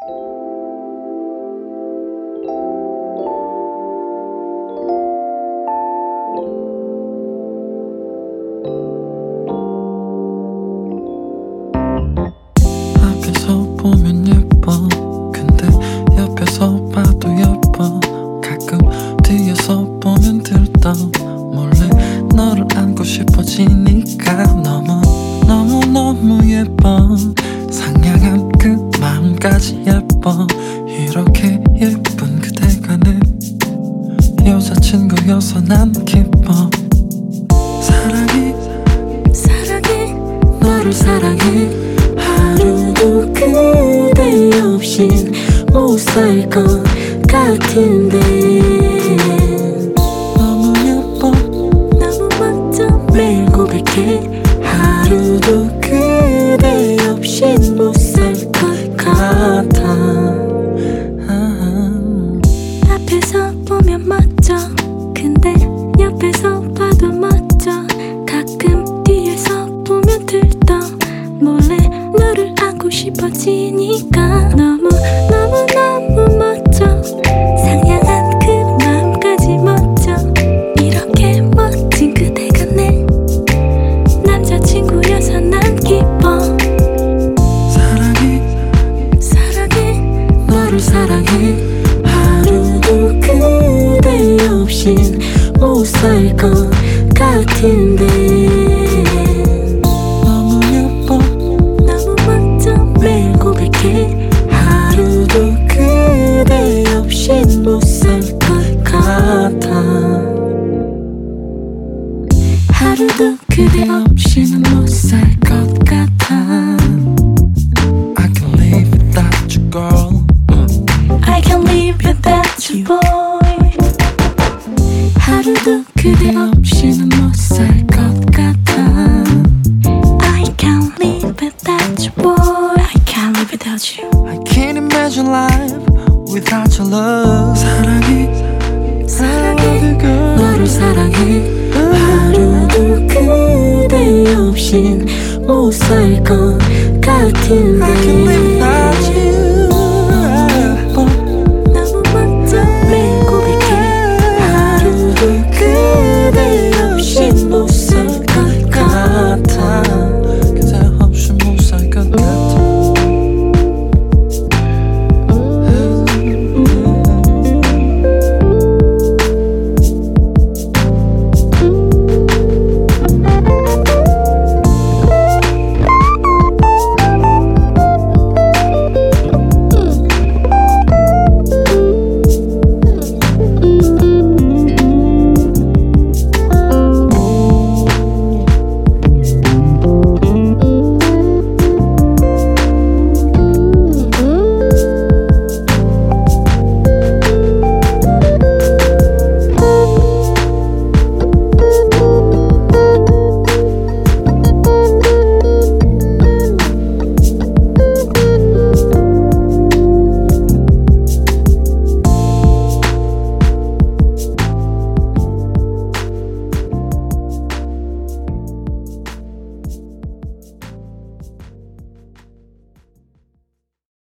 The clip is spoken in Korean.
앞에서 보면 예뻐. 근데 옆에서 봐도 예뻐. 가끔 뒤에서 보면 들떠. 몰래 너를 안고 싶어지니까 너무 예뻐. 상냥한 그 마음까지 예뻐. 이렇게 예쁜 그대가 내 여자친구여서 난 기뻐. 사랑해 너를 사랑해. 하루도 그대 없인 못 살 것 같은데. 너무 예뻐 너무 멋져 매일 고백해. 하루도 그대 없인 못 살 것 같아. 앞에서 보면 멋져. 근데 옆에서 봐도 멋져. 가끔 뒤에서 보면 들떠. 몰래 너를 안고 싶어지니까 너무 멋져. 상냥한 그 마음까지 멋져. 이렇게 멋진 그대가 내 남자친구여서 난 기뻐. 사랑해 너를 사랑해. 하루도 그대 없인 못 살 것 같은데. 너무 예뻐 너무 멋져 매일 고백해. 하루도 그대 없인 못 살 것 같아. 하루도 그대 없이는 못 살 것 같아. I can live without you, girl. I can live without you, boy. 하루도 그대 없이는 못 살 것 같아. I can't live without you, boy. I can't live without you. I can't imagine life without your love. 사랑해 너를 사랑해. 하루도 그대 없인 못 살 것 같은데.